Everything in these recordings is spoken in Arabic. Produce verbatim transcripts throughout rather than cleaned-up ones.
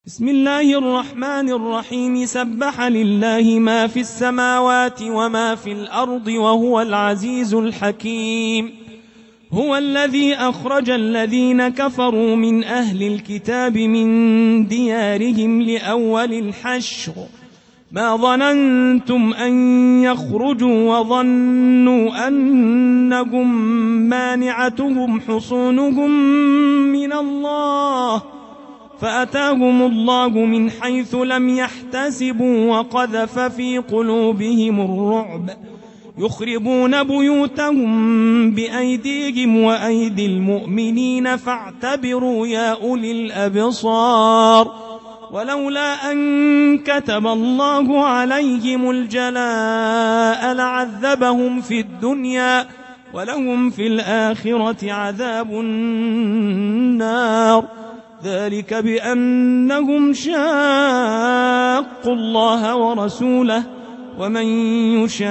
بسم الله الرحمن الرحيم. سبح لله ما في السماوات وما في الأرض وهو العزيز الحكيم. هو الذي أخرج الذين كفروا من أهل الكتاب من ديارهم لأول الحشر ما ظننتم أن يخرجوا وظنوا أنهم مانعتهم حصونهم من الله فأتاهم الله من حيث لم يحتسبوا وقذف في قلوبهم الرعب يخربون بيوتهم بأيديهم وأيدي المؤمنين فاعتبروا يا أولي الأبصار. ولولا أن كتب الله عليهم الجلاء لعذبهم في الدنيا ولهم في الآخرة عذاب النار ذلك بأنهم شاقوا الله ورسوله ومن يشاق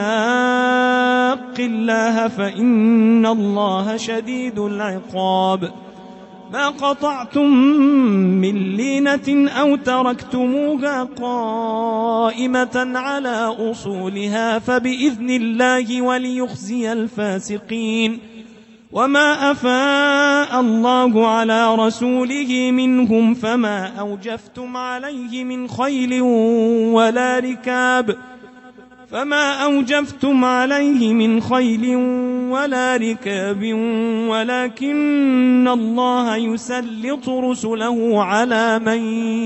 الله فإن الله شديد العقاب. ما قطعتم من لينة أو تركتموها قائمة على أصولها فبإذن الله وليخزي الفاسقين. وما أفاء الله على رسوله منهم فما أوجفتم عليه من خيل ولا ركاب فما أوجفتم عليه من خيل ولا ركاب ولكن الله يسلط رسله على من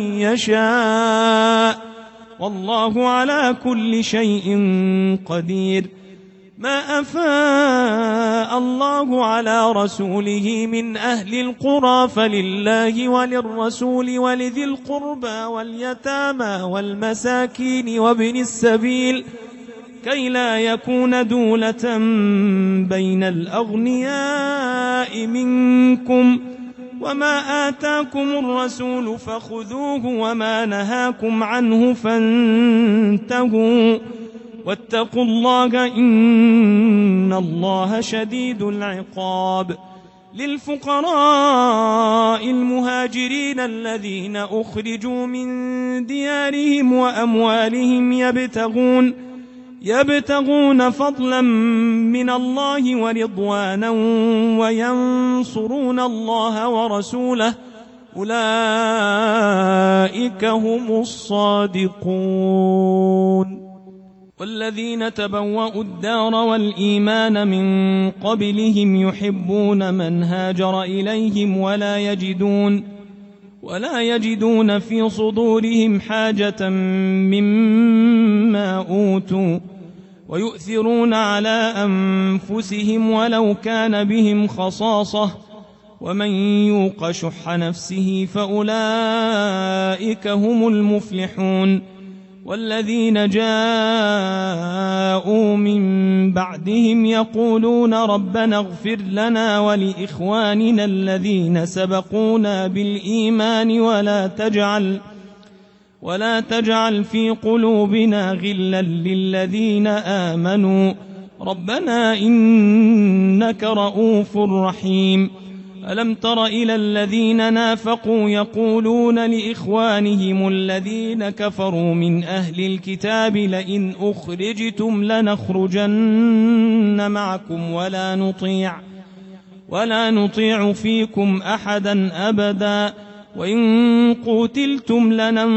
يشاء والله على كل شيء قدير. ما أفاء الله على رسوله من أهل القرى فلله وللرسول ولذي القربى واليتامى والمساكين وابن السبيل كي لا يكون دولة بين الأغنياء منكم. وما آتاكم الرسول فخذوه وما نهاكم عنه فانتهوا واتقوا الله إن الله شديد العقاب. للفقراء المهاجرين الذين أخرجوا من ديارهم وأموالهم يبتغون يبتغون فضلا من الله ورضوانا وينصرون الله ورسوله أولئك هم الصادقون. والذين تبوأوا الدار والإيمان من قبلهم يحبون من هاجر إليهم ولا يجدون ولا يجدون في صدورهم حاجة مما أوتوا ويؤثرون على أنفسهم ولو كان بهم خصاصة ومن يوق شح نفسه فأولئك هم المفلحون. والذين جاءوا من بعدهم يقولون ربنا اغفر لنا ولإخواننا الذين سبقونا بالإيمان ولا تجعل ولا تجعل في قلوبنا غلا للذين آمنوا ربنا إنك رؤوف رحيم. ألم تر إلى الذين نافقوا يقولون لإخوانهم الذين كفروا من أهل الكتاب لئن أخرجتم لنخرجن معكم ولا نطيع ولا نطيع فيكم أحدا أبدا وإن قتلتم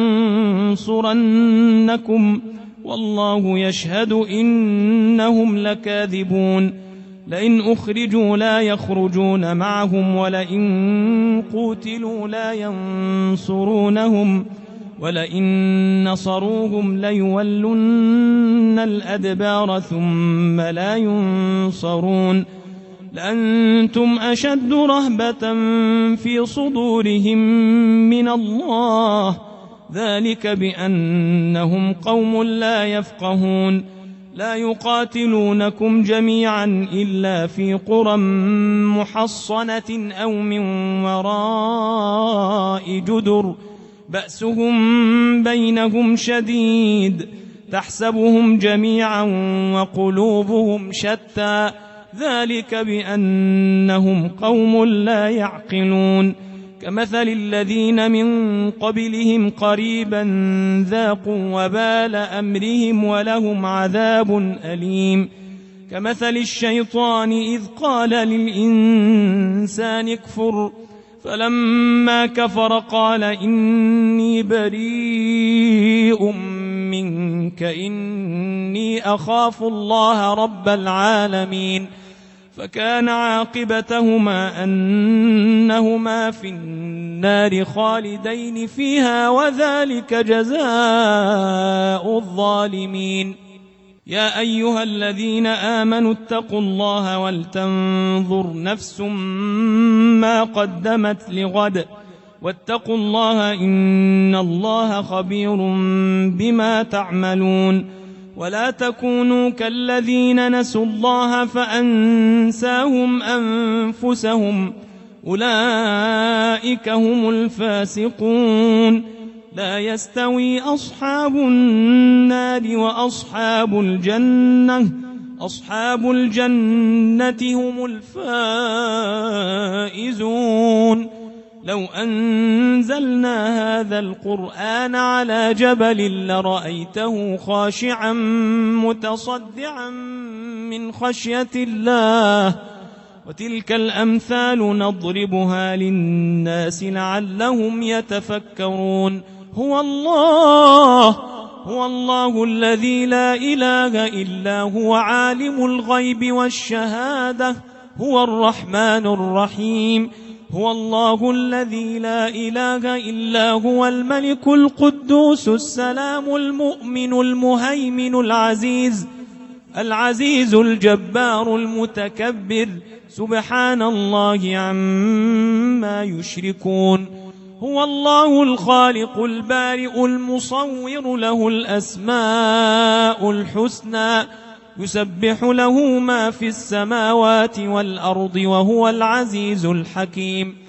لننصرنكم والله يشهد إنهم لكاذبون. لئن أخرجوا لا يخرجون معهم ولئن قتلوا لا ينصرونهم ولئن نصروهم ليولن الأدبار ثم لا ينصرون. لأنتم أشد رهبة في صدورهم من الله ذلك بأنهم قوم لا يفقهون. لا يقاتلونكم جميعا إلا في قرى محصنة أو من وراء جدر بأسهم بينهم شديد تحسبهم جميعا وقلوبهم شتى ذلك بأنهم قوم لا يعقلون. كمثل الذين من قبلهم قريبا ذاقوا وبال أمرهم ولهم عذاب أليم كمثل الشيطان إذ قال للإنسان اكفر فلما كفر قال إني بريء منك إني أخاف الله رب العالمين فكان عاقبتهما أنهما في النار خالدين فيها وذلك جزاء الظالمين يا أيها الذين آمنوا اتقوا الله ولتنظر نفس ما قدمت لغد واتقوا الله إن الله خبير بما تعملون ولا تكونوا كالذين نسوا الله فأنساهم أنفسهم أولئك هم الفاسقون لا يستوي أصحاب النار وأصحاب الجنة أصحاب الجنة هم الفائزون لو أنزلنا هذا القرآن على جبل لرأيته خاشعا متصدعا من خشية الله وتلك الأمثال نضربها للناس لعلهم يتفكرون هو الله هو الله الذي لا إله إلا هو عالم الغيب والشهادة هو الرحمن الرحيم هو الله الذي لا إله إلا هو الملك القدوس السلام المؤمن المهيمن العزيز العزيز الجبار المتكبر سبحان الله عما يشركون هو الله الخالق البارئ المصور له الأسماء الحسنى يسبح له ما في السماوات والأرض وهو العزيز الحكيم